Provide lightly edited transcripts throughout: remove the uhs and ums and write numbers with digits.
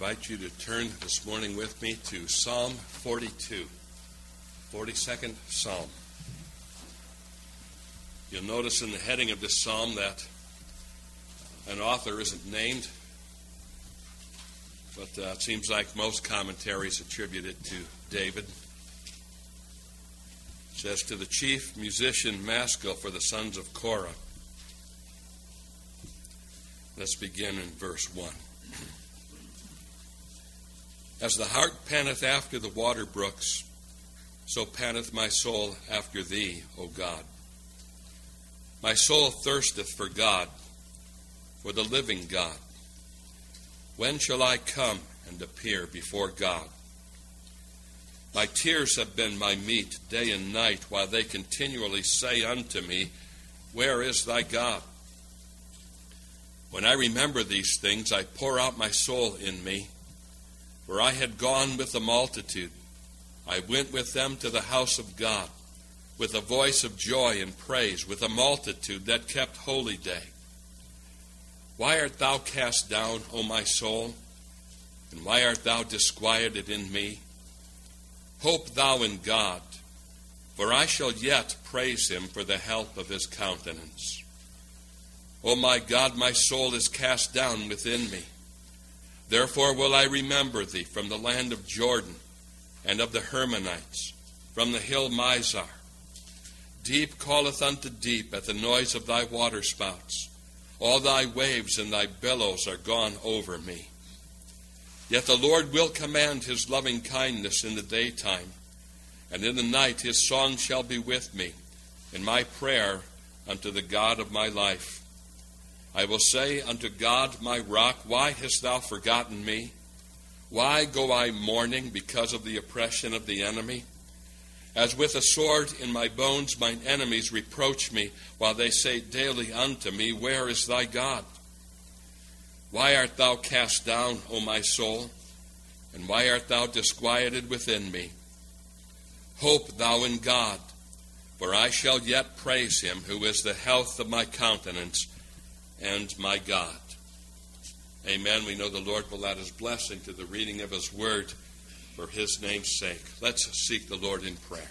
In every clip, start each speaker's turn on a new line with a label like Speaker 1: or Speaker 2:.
Speaker 1: invite you to turn this morning with me to Psalm 42, 42nd Psalm. You'll notice in the heading of this psalm that an author isn't named, but it seems like most commentaries attribute it to David. It says, to the chief musician Maskil for the sons of Korah. Let's begin in verse 1. As the hart panteth after the water brooks, so panteth my soul after thee, O God. My soul thirsteth for God, for the living God. When shall I come and appear before God? My tears have been my meat day and night, while they continually say unto me, where is thy God? When I remember these things, I pour out my soul in me. For I had gone with the multitude. I went with them to the house of God, with a voice of joy and praise, with a multitude that kept holy day. Why art thou cast down, O my soul? And why art thou disquieted in me? Hope thou in God, for I shall yet praise him for the help of his countenance. O my God, my soul is cast down within me. Therefore will I remember thee from the land of Jordan and of the Hermonites, from the hill Mizar. Deep calleth unto deep at the noise of thy waterspouts. All thy waves and thy billows are gone over me. Yet the Lord will command his loving kindness in the daytime, and in the night his song shall be with me, in my prayer unto the God of my life. I will say unto God, my rock, why hast thou forgotten me? Why go I mourning because of the oppression of the enemy? As with a sword in my bones mine enemies reproach me, while they say daily unto me, where is thy God? Why art thou cast down, O my soul? And why art thou disquieted within me? Hope thou in God, for I shall yet praise him, who is the health of my countenance and my God. Amen. We know the Lord will add his blessing to the reading of his word for his name's sake. Let's seek the Lord in prayer.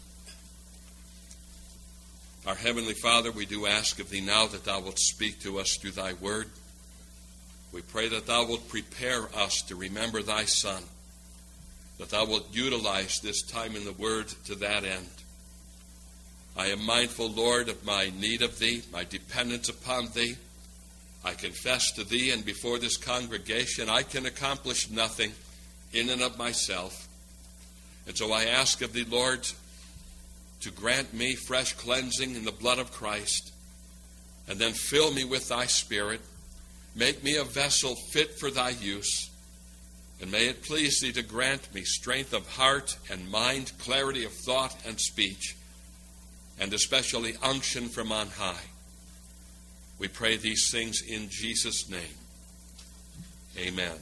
Speaker 1: Our Heavenly Father, we do ask of thee now that thou wilt speak to us through thy word. We pray that thou wilt prepare us to remember thy Son, that thou wilt utilize this time in the word to that end. I am mindful, Lord, of my need of thee, my dependence upon thee. I confess to thee and before this congregation I can accomplish nothing in and of myself. And so I ask of thee, Lord, to grant me fresh cleansing in the blood of Christ, and then fill me with thy Spirit. Make me a vessel fit for thy use, and may it please thee to grant me strength of heart and mind, clarity of thought and speech, and especially unction from on high. We pray these things in Jesus' name. Amen.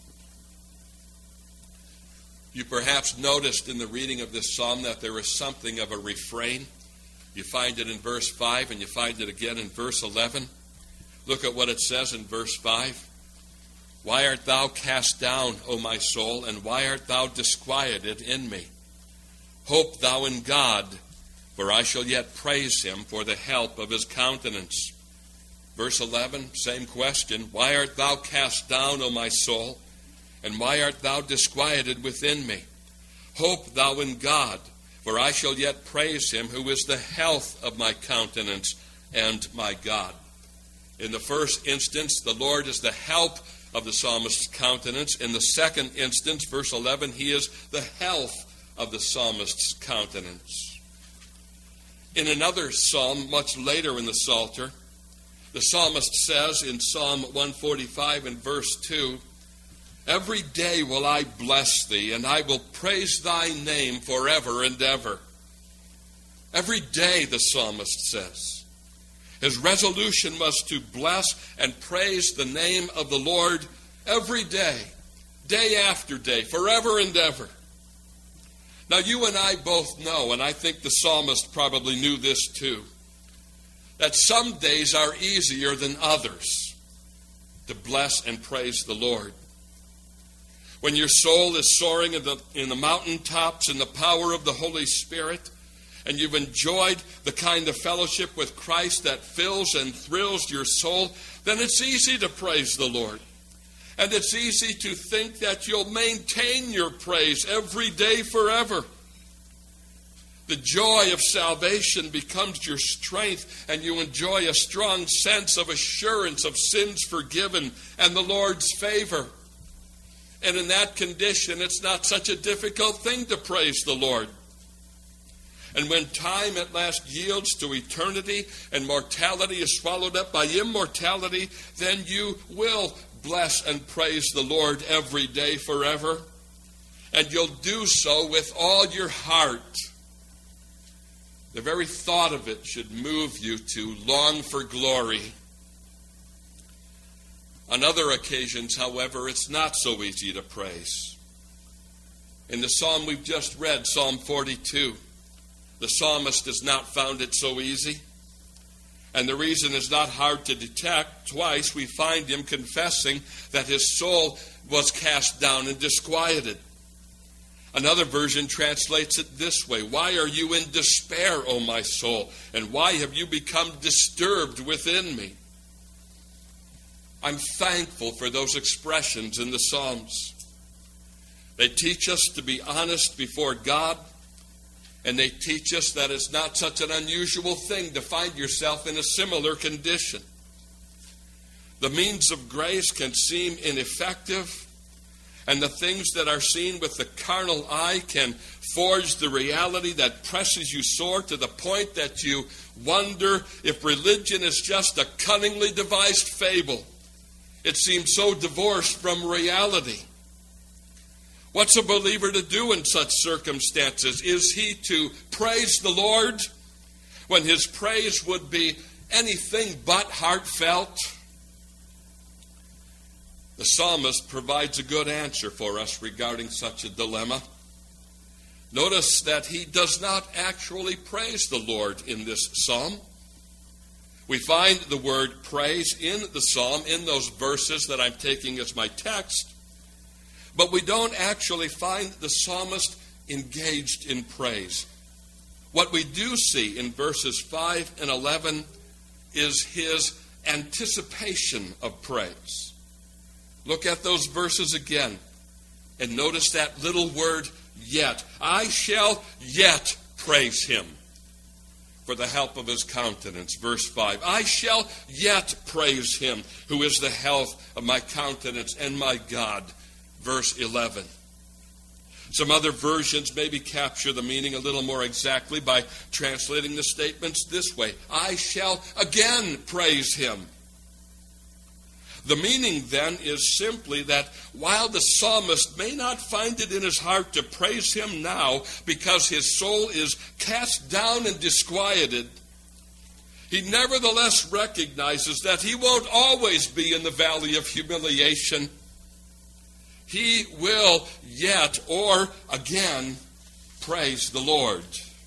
Speaker 1: You perhaps noticed in the reading of this psalm that there is something of a refrain. You find it in verse 5 and you find it again in verse 11. Look at what it says in verse 5. Why art thou cast down, O my soul, and why art thou disquieted in me? Hope thou in God, for I shall yet praise him for the help of his countenance. Verse 11, same question. Why art thou cast down, O my soul? And why art thou disquieted within me? Hope thou in God, for I shall yet praise him, who is the health of my countenance and my God. In the first instance, the Lord is the help of the psalmist's countenance. In the second instance, verse 11, he is the health of the psalmist's countenance. In another psalm, much later in the Psalter, the psalmist says in Psalm 145 and verse 2, every day will I bless thee, and I will praise thy name forever and ever. Every day, the psalmist says. His resolution was to bless and praise the name of the Lord every day, day after day, forever and ever. Now, you and I both know, and I think the psalmist probably knew this too, that some days are easier than others to bless and praise the Lord. When your soul is soaring in the mountaintops in the power of the Holy Spirit, and you've enjoyed the kind of fellowship with Christ that fills and thrills your soul, then it's easy to praise the Lord. And it's easy to think that you'll maintain your praise every day forever. The joy of salvation becomes your strength, and you enjoy a strong sense of assurance of sins forgiven and the Lord's favor. And in that condition, it's not such a difficult thing to praise the Lord. And when time at last yields to eternity and mortality is swallowed up by immortality, then you will bless and praise the Lord every day forever. And you'll do so with all your heart. The very thought of it should move you to long for glory. On other occasions, however, it's not so easy to praise. In the psalm we've just read, Psalm 42, the psalmist has not found it so easy. And the reason is not hard to detect. Twice we find him confessing that his soul was cast down and disquieted. Another version translates it this way: "Why are you in despair, O my soul? And why have you become disturbed within me?" I'm thankful for those expressions in the Psalms. They teach us to be honest before God, and they teach us that it's not such an unusual thing to find yourself in a similar condition. The means of grace can seem ineffective, and the things that are seen with the carnal eye can forge the reality that presses you sore to the point that you wonder if religion is just a cunningly devised fable. It seems so divorced from reality. What's a believer to do in such circumstances? Is he to praise the Lord when his praise would be anything but heartfelt? The psalmist provides a good answer for us regarding such a dilemma. Notice that he does not actually praise the Lord in this psalm. We find the word praise in the psalm in those verses that I'm taking as my text, but we don't actually find the psalmist engaged in praise. What we do see in verses 5 and 11 is his anticipation of praise. Look at those verses again and notice that little word, yet. I shall yet praise him for the help of his countenance. Verse 5, I shall yet praise him who is the health of my countenance and my God. Verse 11. Some other versions maybe capture the meaning a little more exactly by translating the statements this way: I shall again praise him. The meaning then is simply that while the psalmist may not find it in his heart to praise him now because his soul is cast down and disquieted, he nevertheless recognizes that he won't always be in the valley of humiliation. He will yet or again praise the Lord.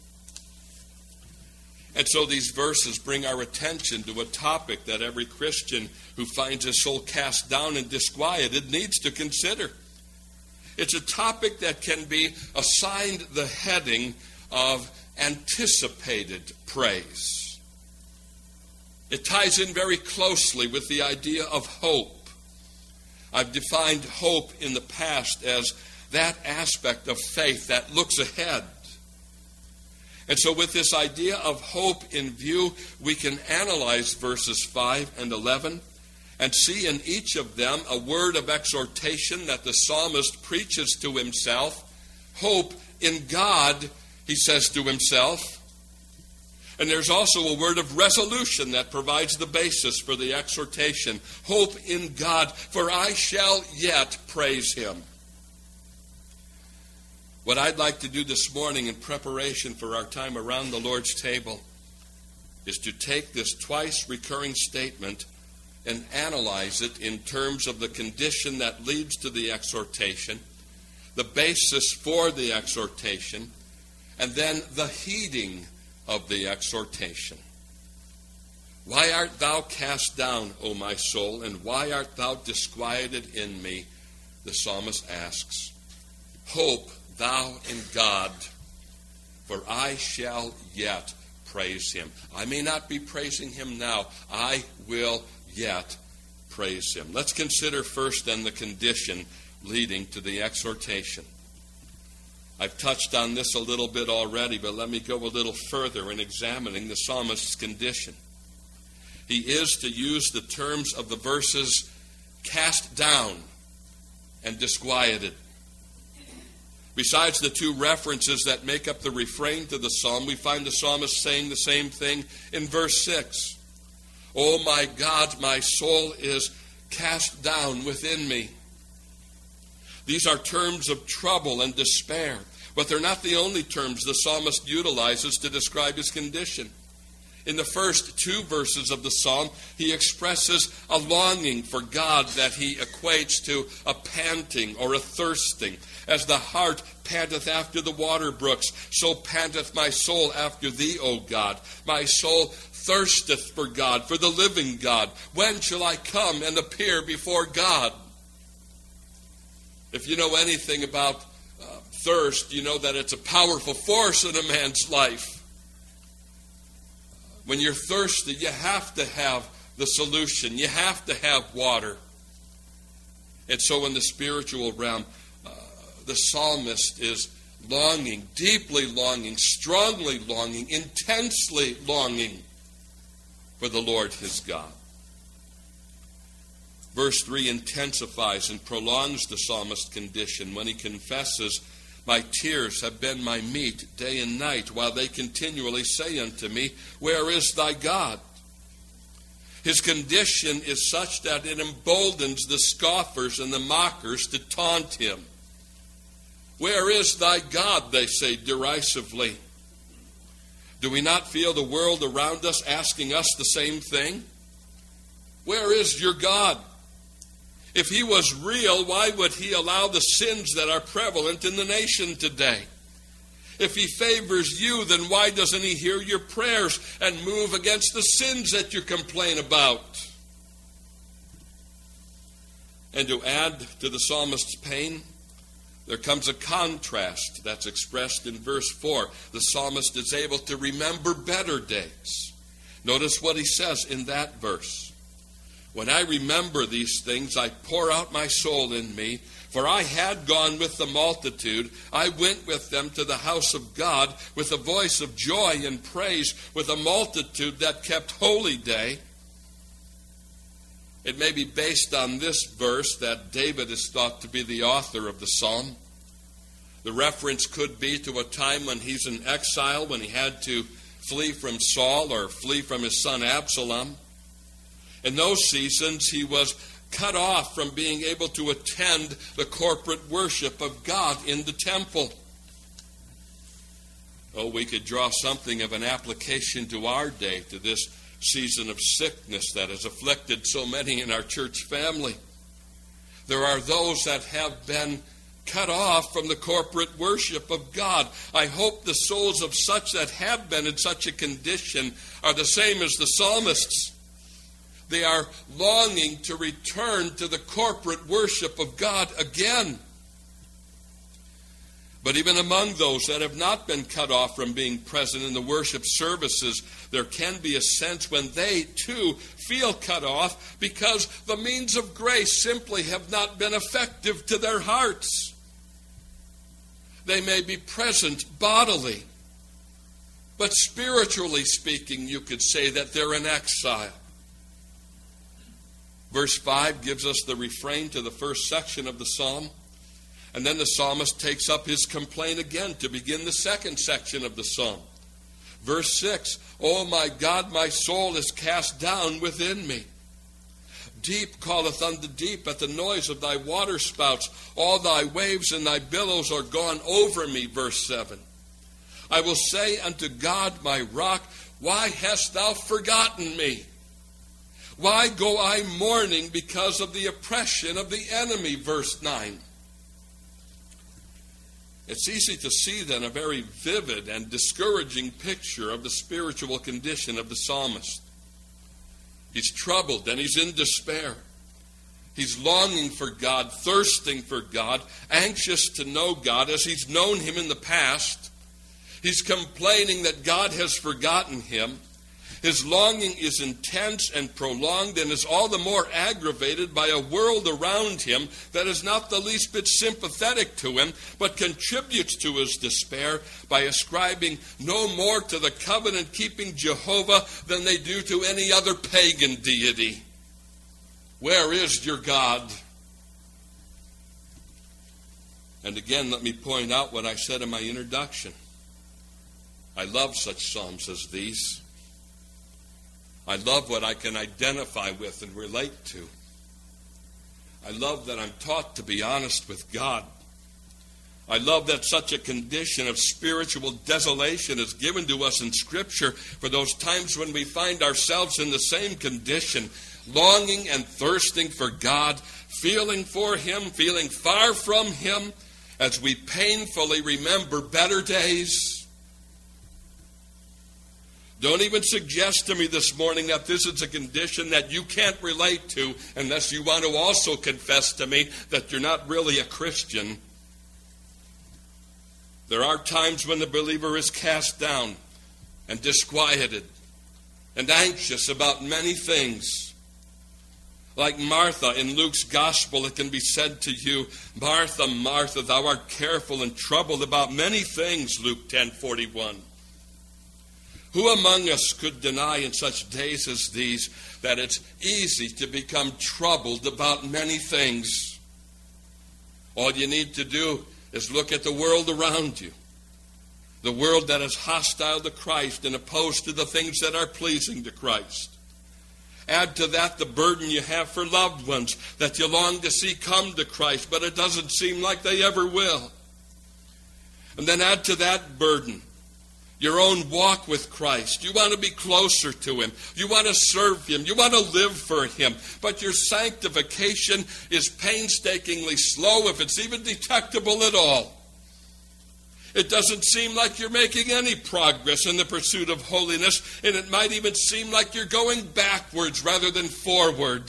Speaker 1: And so these verses bring our attention to a topic that every Christian who finds his soul cast down and disquieted needs to consider. It's a topic that can be assigned the heading of anticipated praise. It ties in very closely with the idea of hope. I've defined hope in the past as that aspect of faith that looks ahead. And so with this idea of hope in view, we can analyze verses 5 and 11 and see in each of them a word of exhortation that the psalmist preaches to himself. Hope in God, he says to himself. And there's also a word of resolution that provides the basis for the exhortation. Hope in God, for I shall yet praise him. What I'd like to do this morning in preparation for our time around the Lord's table is to take this twice recurring statement and analyze it in terms of the condition that leads to the exhortation, the basis for the exhortation, and then the heeding of the exhortation. Why art thou cast down, O my soul, and why art thou disquieted in me? the psalmist asks, "Hope thou in God, for I shall yet praise him." I may not be praising him now. I will yet praise him. Let's consider first then the condition leading to the exhortation. I've touched on this a little bit already, but let me go a little further in examining the psalmist's condition. He is, to use the terms of the verses, cast down and disquieted. Besides the two references that make up the refrain to the psalm, we find the psalmist saying the same thing in verse 6. "Oh my God, my soul is cast down within me." These are terms of trouble and despair, but they're not the only terms the psalmist utilizes to describe his condition. In the first two verses of the psalm, he expresses a longing for God that he equates to a panting or a thirsting. "As the hart panteth after the water brooks, so panteth my soul after thee, O God. My soul thirsteth for God, for the living God. When shall I come and appear before God?" If you know anything about thirst, you know that it's a powerful force in a man's life. When you're thirsty, you have to have the solution. You have to have water. And so in the spiritual realm, the psalmist is longing, deeply longing, strongly longing, intensely longing for the Lord his God. Verse 3 intensifies and prolongs the psalmist's condition when he confesses, "My tears have been my meat day and night, while they continually say unto me, Where is thy God?" His condition is such that it emboldens the scoffers and the mockers to taunt him. "Where is thy God?" they say derisively. Do we not feel the world around us asking us the same thing? Where is your God? If he was real, why would he allow the sins that are prevalent in the nation today? If he favors you, then why doesn't he hear your prayers and move against the sins that you complain about? And to add to the psalmist's pain, there comes a contrast that's expressed in verse 4. The psalmist is able to remember better days. Notice what he says in that verse. "When I remember these things, I pour out my soul in me. For I had gone with the multitude. I went with them to the house of God with a voice of joy and praise, with a multitude that kept holy day." It may be based on this verse that David is thought to be the author of the psalm. The reference could be to a time when he's in exile, when he had to flee from Saul or flee from his son Absalom. In those seasons, he was cut off from being able to attend the corporate worship of God in the temple. Oh, we could draw something of an application to our day, to this season of sickness that has afflicted so many in our church family. There are those that have been cut off from the corporate worship of God. I hope the souls of such that have been in such a condition are the same as the psalmists. They are longing to return to the corporate worship of God again. But even among those that have not been cut off from being present in the worship services, there can be a sense when they too feel cut off because the means of grace simply have not been effective to their hearts. They may be present bodily, but spiritually speaking, you could say that they're in exile. Verse 5 gives us the refrain to the first section of the psalm. And then the psalmist takes up his complaint again to begin the second section of the psalm. Verse 6, "O my God, my soul is cast down within me. Deep calleth unto deep at the noise of thy waterspouts. All thy waves and thy billows are gone over me." Verse 7, "I will say unto God, my rock, why hast thou forgotten me? Why go I mourning because of the oppression of the enemy?" Verse 9. It's easy to see then a very vivid and discouraging picture of the spiritual condition of the psalmist. He's troubled and he's in despair. He's longing for God, thirsting for God, anxious to know God as he's known him in the past. He's complaining that God has forgotten him. His longing is intense and prolonged and is all the more aggravated by a world around him that is not the least bit sympathetic to him, but contributes to his despair by ascribing no more to the covenant-keeping Jehovah than they do to any other pagan deity. Where is your God? And again, let me point out what I said in my introduction. I love such psalms as these. I love what I can identify with and relate to. I love that I'm taught to be honest with God. I love that such a condition of spiritual desolation is given to us in Scripture for those times when we find ourselves in the same condition, longing and thirsting for God, feeling for him, feeling far from him, as we painfully remember better days. Don't even suggest to me this morning that this is a condition that you can't relate to unless you want to also confess to me that you're not really a Christian. There are times when the believer is cast down and disquieted and anxious about many things. Like Martha in Luke's gospel, it can be said to you, Martha, Martha, thou art careful and troubled about many things, Luke 10:41. Who among us could deny in such days as these that it's easy to become troubled about many things? All you need to do is look at the world around you. The world that is hostile to Christ and opposed to the things that are pleasing to Christ. Add to that the burden you have for loved ones that you long to see come to Christ, but it doesn't seem like they ever will. And then add to that burden your own walk with Christ. You want to be closer to him. You want to serve him. You want to live for him. But your sanctification is painstakingly slow, if it's even detectable at all. It doesn't seem like you're making any progress in the pursuit of holiness, and it might even seem like you're going backwards rather than forward.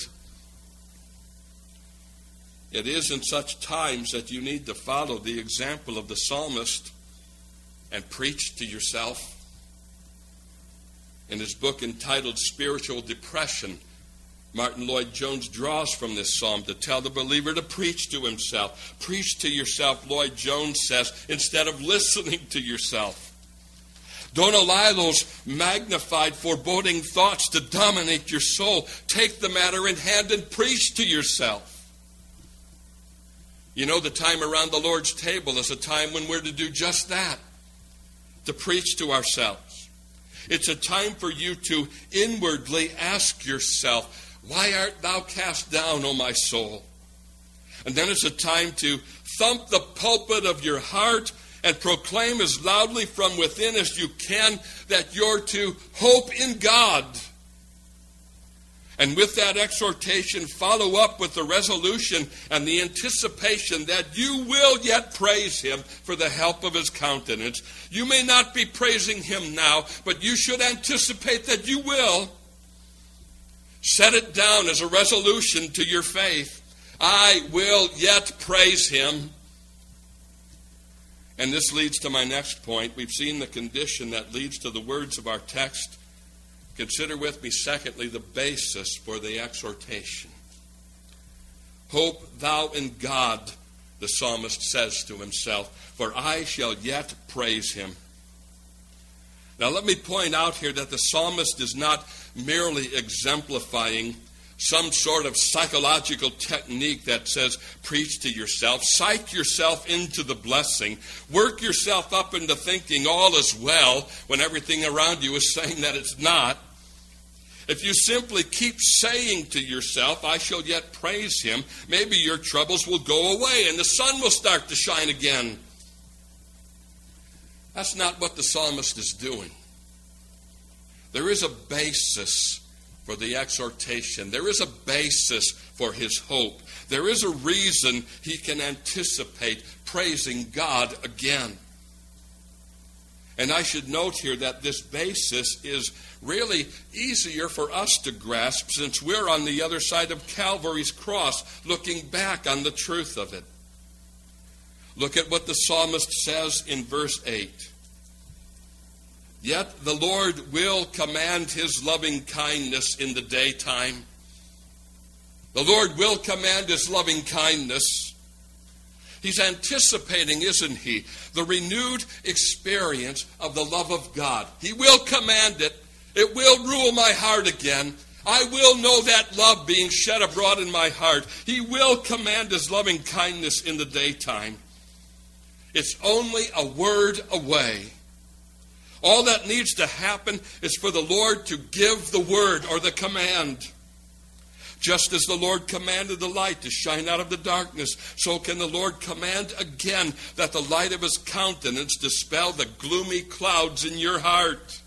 Speaker 1: It is in such times that you need to follow the example of the psalmist and preach to yourself. In his book entitled Spiritual Depression, Martin Lloyd-Jones draws from this psalm to tell the believer to preach to himself. Preach to yourself, Lloyd-Jones says, instead of listening to yourself. Don't allow those magnified, foreboding thoughts to dominate your soul. Take the matter in hand and preach to yourself. You know, the time around the Lord's table is a time when we're to do just that, to preach to ourselves. It's a time for you to inwardly ask yourself, why art thou cast down, O my soul? And then it's a time to thump the pulpit of your heart and proclaim as loudly from within as you can that you're to hope in God. And with that exhortation, follow up with the resolution and the anticipation that you will yet praise him for the help of his countenance. You may not be praising him now, but you should anticipate that you will. Set it down as a resolution to your faith. I will yet praise him. And this leads to my next point. We've seen the condition that leads to the words of our text. Consider with me, secondly, the basis for the exhortation. Hope thou in God, the psalmist says to himself, for I shall yet praise him. Now let me point out here that the psalmist is not merely exemplifying some sort of psychological technique that says, preach to yourself, psych yourself into the blessing, work yourself up into thinking all is well when everything around you is saying that it's not. If you simply keep saying to yourself, I shall yet praise him, maybe your troubles will go away and the sun will start to shine again. That's not what the psalmist is doing. There is a basis for the exhortation. There is a basis for his hope. There is a reason he can anticipate praising God again. And I should note here that this basis is really easier for us to grasp since we're on the other side of Calvary's cross, looking back on the truth of it. Look at what the psalmist says in verse 8. Yet the Lord will command his loving kindness in the daytime. The Lord will command his loving kindness. He's anticipating, isn't he, the renewed experience of the love of God. He will command it. It will rule my heart again. I will know that love being shed abroad in my heart. He will command his loving kindness in the daytime. It's only a word away. All that needs to happen is for the Lord to give the word or the command. Just as the Lord commanded the light to shine out of the darkness, so can the Lord command again that the light of his countenance dispel the gloomy clouds in your heart.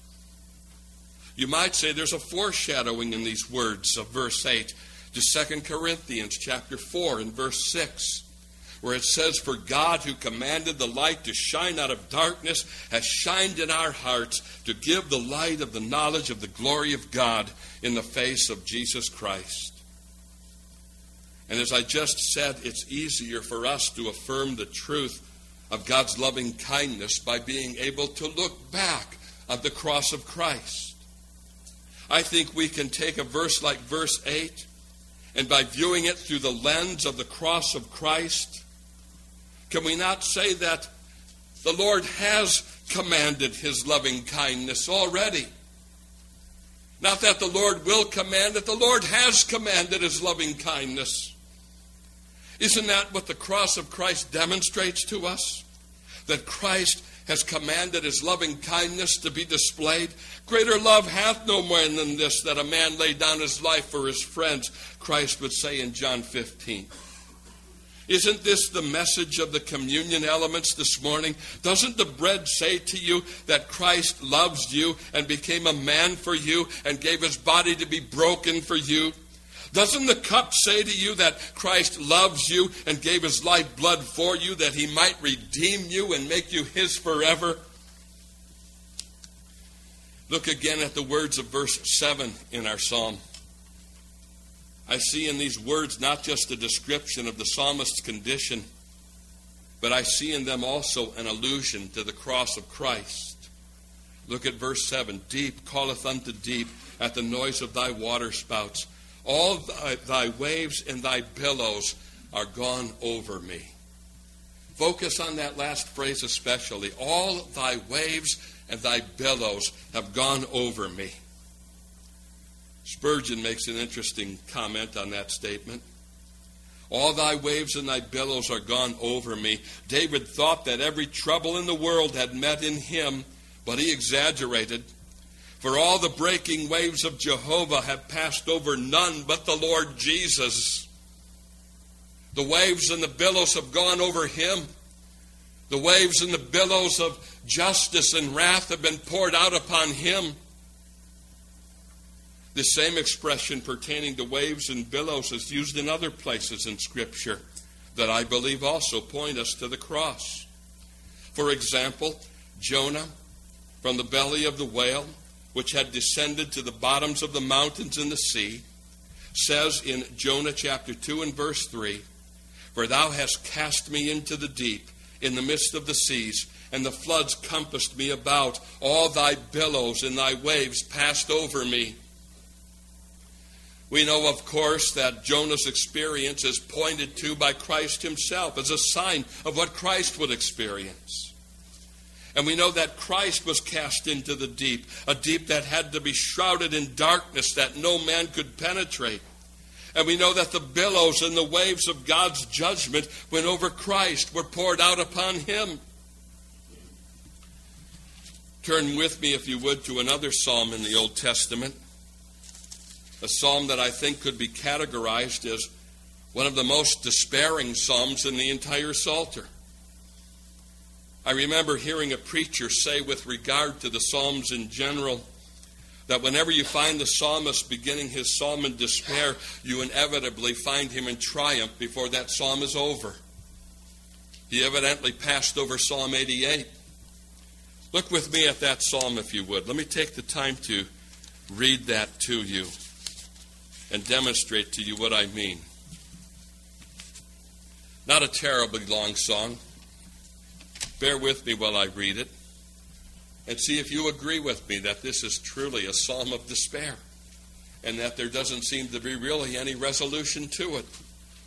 Speaker 1: You might say there's a foreshadowing in these words of verse 8 to 2 Corinthians chapter 4 and verse 6, where it says, "For God who commanded the light to shine out of darkness has shined in our hearts to give the light of the knowledge of the glory of God in the face of Jesus Christ." And as I just said, it's easier for us to affirm the truth of God's loving kindness by being able to look back at the cross of Christ. I think we can take a verse like verse 8, and by viewing it through the lens of the cross of Christ, can we not say that the Lord has commanded his loving kindness already? Not that the Lord will command it, the Lord has commanded his loving kindness. Isn't that what the cross of Christ demonstrates to us? That Christ has commanded his loving kindness to be displayed. Greater love hath no man than this, that a man lay down his life for his friends, Christ would say in John 15. Isn't this the message of the communion elements this morning? Doesn't the bread say to you that Christ loves you and became a man for you and gave his body to be broken for you? Doesn't the cup say to you that Christ loves you and gave his lifeblood for you that he might redeem you and make you his forever? Look again at the words of verse 7 in our psalm. I see in these words not just a description of the psalmist's condition, but I see in them also an allusion to the cross of Christ. Look at verse 7. Deep calleth unto deep at the noise of thy waterspouts. All thy waves and thy billows are gone over me. Focus on that last phrase especially. All thy waves and thy billows have gone over me. Spurgeon makes an interesting comment on that statement. All thy waves and thy billows are gone over me. David thought that every trouble in the world had met in him, but he exaggerated. For all the breaking waves of Jehovah have passed over none but the Lord Jesus. The waves and the billows have gone over him. The waves and the billows of justice and wrath have been poured out upon him. The same expression pertaining to waves and billows is used in other places in Scripture that I believe also point us to the cross. For example, Jonah, from the belly of the whale, which had descended to the bottoms of the mountains in the sea, says in Jonah chapter 2 and verse 3, For thou hast cast me into the deep, in the midst of the seas, and the floods compassed me about. All thy billows and thy waves passed over me. We know, of course, that Jonah's experience is pointed to by Christ himself as a sign of what Christ would experience. And we know that Christ was cast into the deep, a deep that had to be shrouded in darkness that no man could penetrate. And we know that the billows and the waves of God's judgment when over Christ were poured out upon him. Turn with me, if you would, to another psalm in the Old Testament. A psalm that I think could be categorized as one of the most despairing psalms in the entire Psalter. I remember hearing a preacher say with regard to the Psalms in general that whenever you find the psalmist beginning his psalm in despair, you inevitably find him in triumph before that psalm is over. He evidently passed over Psalm 88. Look with me at that psalm if you would. Let me take the time to read that to you and demonstrate to you what I mean. Not a terribly long song. Bear with me while I read it and see if you agree with me that this is truly a psalm of despair and that there doesn't seem to be really any resolution to it.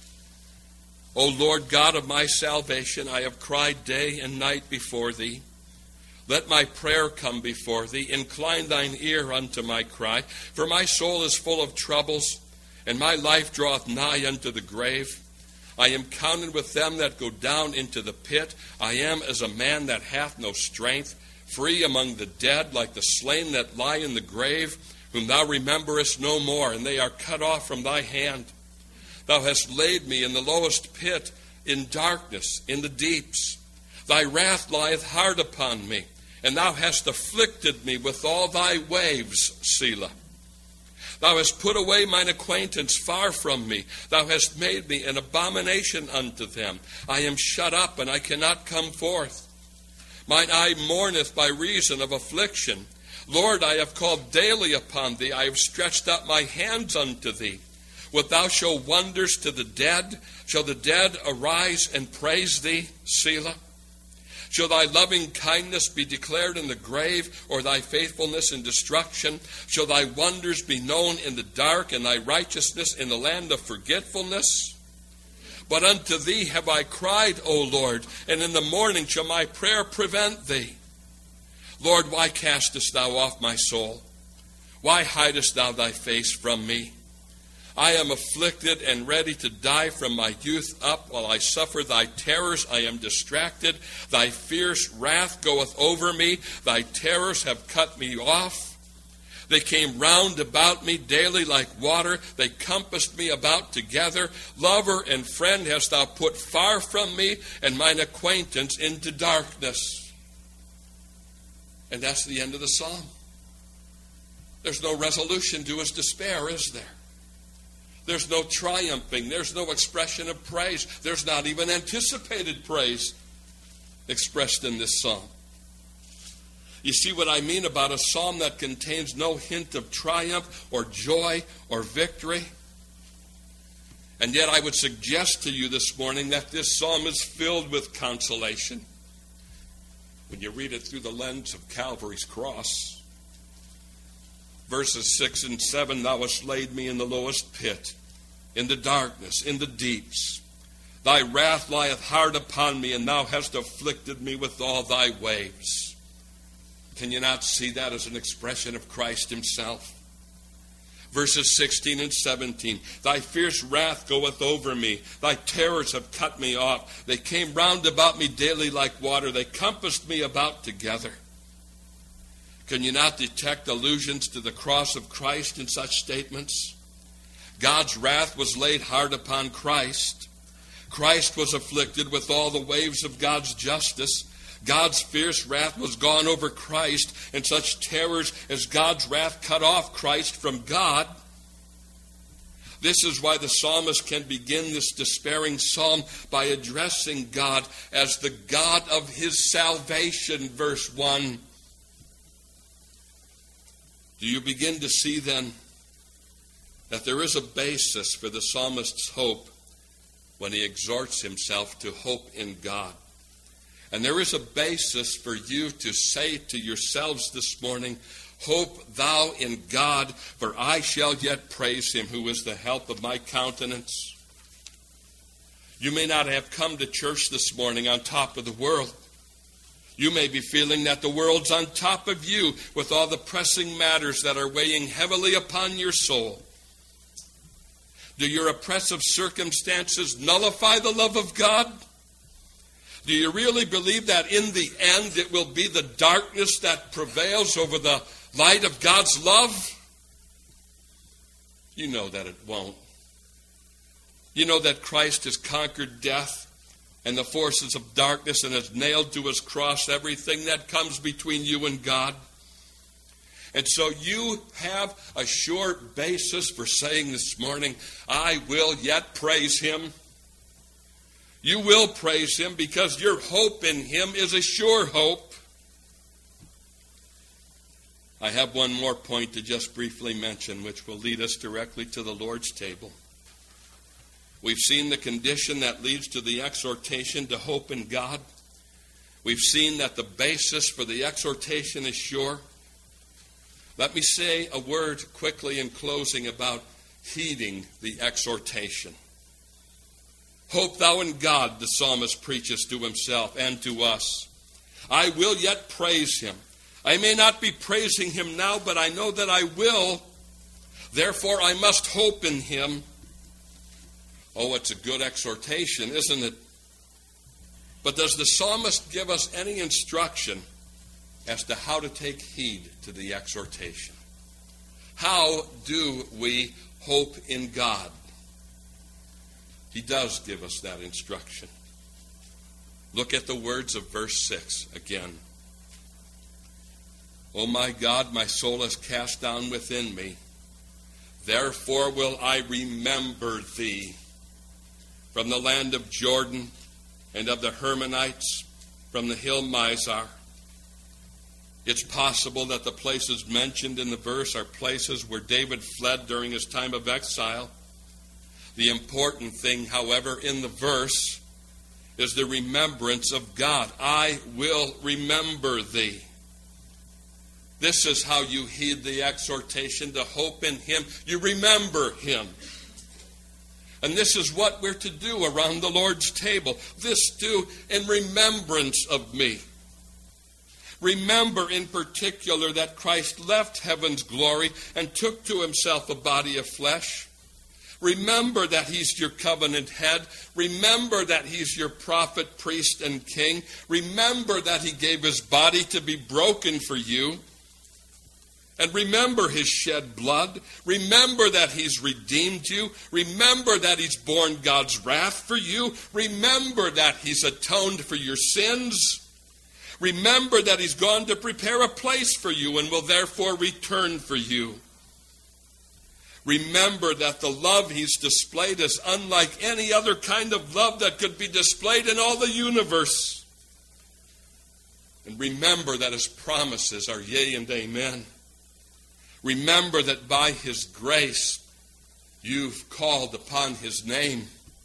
Speaker 1: O Lord God of my salvation, I have cried day and night before thee. Let my prayer come before thee. Incline thine ear unto my cry. For my soul is full of troubles, and my life draweth nigh unto the grave. I am counted with them that go down into the pit. I am as a man that hath no strength, free among the dead, like the slain that lie in the grave, whom thou rememberest no more, and they are cut off from thy hand. Thou hast laid me in the lowest pit, in darkness, in the deeps. Thy wrath lieth hard upon me, and thou hast afflicted me with all thy waves, Selah. Thou hast put away mine acquaintance far from me. Thou hast made me an abomination unto them. I am shut up, and I cannot come forth. Mine eye mourneth by reason of affliction. Lord, I have called daily upon thee. I have stretched out my hands unto thee. Wilt thou show wonders to the dead? Shall the dead arise and praise thee, Selah? Shall thy loving kindness be declared in the grave, or thy faithfulness in destruction? Shall thy wonders be known in the dark, and thy righteousness in the land of forgetfulness? But unto thee have I cried, O Lord, and in the morning shall my prayer prevent thee. Lord, why castest thou off my soul? Why hidest thou thy face from me? I am afflicted and ready to die from my youth up. While I suffer thy terrors, I am distracted. Thy fierce wrath goeth over me. Thy terrors have cut me off. They came round about me daily like water. They compassed me about together. Lover and friend hast thou put far from me, and mine acquaintance into darkness. And that's the end of the psalm. There's no resolution to his despair, is there? There's no triumphing. There's no expression of praise. There's not even anticipated praise expressed in this psalm. You see what I mean about a psalm that contains no hint of triumph or joy or victory? And yet I would suggest to you this morning that this psalm is filled with consolation. When you read it through the lens of Calvary's cross, verses 6 and 7, thou hast laid me in the lowest pit, in the darkness, in the deeps. Thy wrath lieth hard upon me, and thou hast afflicted me with all thy waves. Can you not see that as an expression of Christ himself? Verses 16 and 17, thy fierce wrath goeth over me. Thy terrors have cut me off. They came round about me daily like water. They compassed me about together. Can you not detect allusions to the cross of Christ in such statements? God's wrath was laid hard upon Christ. Christ was afflicted with all the waves of God's justice. God's fierce wrath was gone over Christ, and such terrors as God's wrath cut off Christ from God. This is why the psalmist can begin this despairing psalm by addressing God as the God of his salvation, verse 1. Do you begin to see then that there is a basis for the psalmist's hope when he exhorts himself to hope in God? And there is a basis for you to say to yourselves this morning, hope thou in God, for I shall yet praise him who is the help of my countenance. You may not have come to church this morning on top of the world. You may be feeling that the world's on top of you with all the pressing matters that are weighing heavily upon your soul. Do your oppressive circumstances nullify the love of God? Do you really believe that in the end it will be the darkness that prevails over the light of God's love? You know that it won't. You know that Christ has conquered death and the forces of darkness and has nailed to his cross everything that comes between you and God. And so you have a sure basis for saying this morning, I will yet praise him. You will praise him because your hope in him is a sure hope. I have one more point to just briefly mention, which will lead us directly to the Lord's table. We've seen the condition that leads to the exhortation to hope in God. We've seen that the basis for the exhortation is sure. Let me say a word quickly in closing about heeding the exhortation. Hope thou in God, the psalmist preaches to himself and to us. I will yet praise him. I may not be praising him now, but I know that I will. Therefore, I must hope in him. Oh, it's a good exhortation, isn't it? But does the psalmist give us any instruction as to how to take heed to the exhortation? How do we hope in God? He does give us that instruction. Look at the words of verse 6 again. O my God, my soul is cast down within me. Therefore will I remember thee. From the land of Jordan and of the Hermonites, from the hill Mizar. It's possible that the places mentioned in the verse are places where David fled during his time of exile. The important thing, however, in the verse is the remembrance of God. I will remember thee. This is how you heed the exhortation to hope in him. You remember him. And this is what we're to do around the Lord's table. This do in remembrance of me. Remember in particular that Christ left heaven's glory and took to himself a body of flesh. Remember that he's your covenant head. Remember that he's your prophet, priest, and king. Remember that he gave his body to be broken for you. And remember his shed blood. Remember that he's redeemed you. Remember that he's borne God's wrath for you. Remember that he's atoned for your sins. Remember that he's gone to prepare a place for you and will therefore return for you. Remember that the love he's displayed is unlike any other kind of love that could be displayed in all the universe. And remember that his promises are yea and amen. Remember that by his grace you've called upon his name.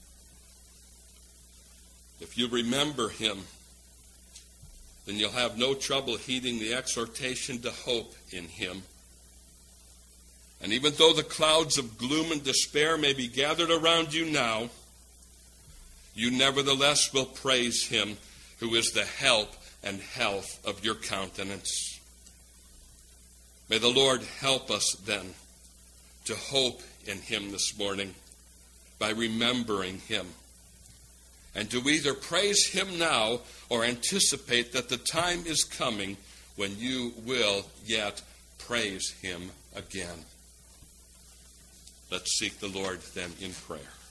Speaker 1: If you remember him, then you'll have no trouble heeding the exhortation to hope in him. And even though the clouds of gloom and despair may be gathered around you now, you nevertheless will praise him who is the help and health of your countenance. May the Lord help us then to hope in him this morning by remembering him, and to either praise him now or anticipate that the time is coming when you will yet praise him again. Let's seek the Lord then in prayer.